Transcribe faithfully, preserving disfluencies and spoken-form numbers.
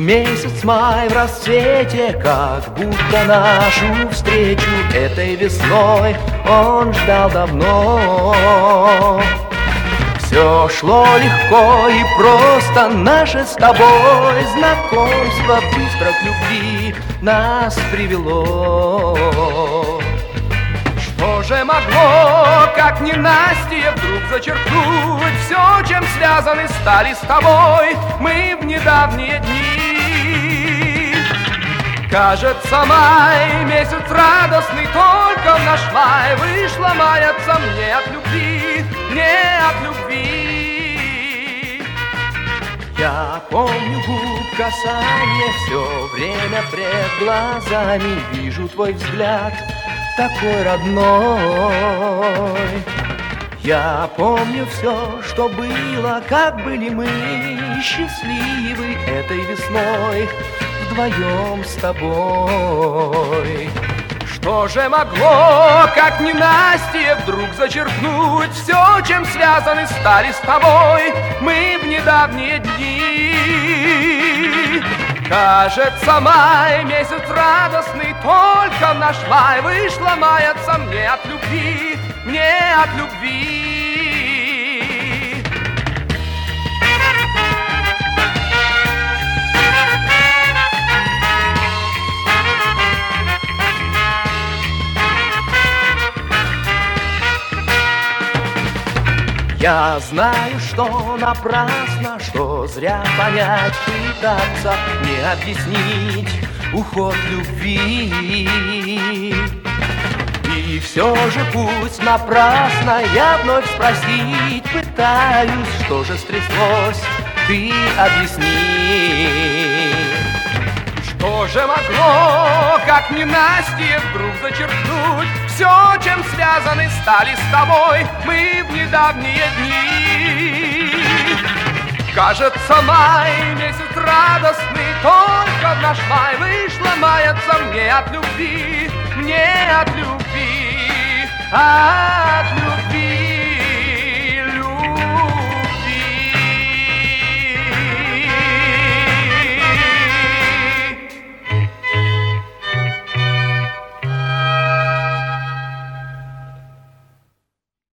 Месяц май в расцвете, как будто нашу встречу этой весной он ждал давно. Все шло легко и просто, наше с тобой знакомство быстро к любви нас привело. Что же могло, как ненастье, вдруг зачеркнуть все, чем связаны стали с тобой мы в недавние дни? Кажется, май, месяц радостный, только в наш май вышло маяться мне от любви, не от любви. Я помню губ касание, все время пред глазами вижу твой взгляд, такой родной. Я помню все, что было, как были мы счастливы этой весной вдвоем с тобой. Что же могло, как ненастье, вдруг зачеркнуть все, чем связаны стали с тобой мы в недавние дни? Кажется, май, месяц радостный, только в наш май вышло маяться мне от любви, мне от любви. Я знаю, что напрасно, что зря понять пытаться, не объяснить уход любви. И все же пусть напрасно я вновь спросить пытаюсь, что же стряслось, ты объясни. Что же могло, как ненастье, вдруг зачеркнуть все, чем связаны стали с тобой мы в недавние дни? Кажется, май, месяц радостный, только в наш май вышло маяться мне от любви, мне от любви, от любви.